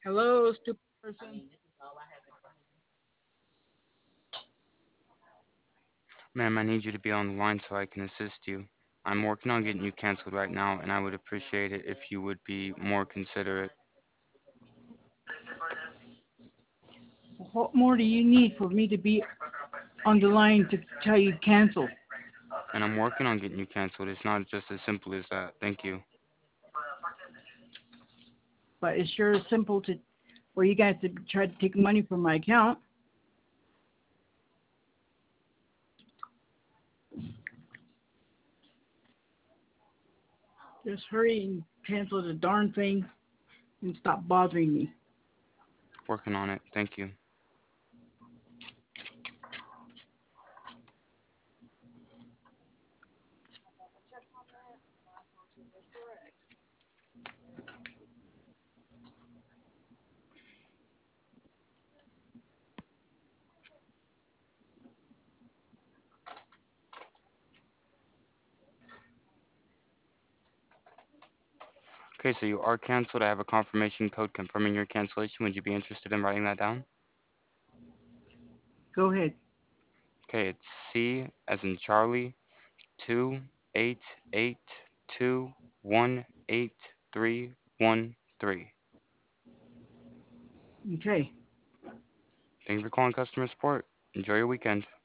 Hello, stupid person. Ma'am, I need you to be on the line so I can assist you. I'm working on getting you canceled right now, and I would appreciate it if you would be more considerate. What more do you need for me to be on the line to tell you cancel? And I'm working on getting you canceled. It's not just as simple as that. Thank you. But it's sure simple to for you guys to try to take money from my account. Just hurry and cancel the darn thing and stop bothering me. Working on it. Thank you. Okay, so you are canceled. I have a confirmation code confirming your cancellation. Would you be interested in writing that down? Go ahead. Okay, it's C as in Charlie, 288218313. Okay. Thank you for calling customer support. Enjoy your weekend.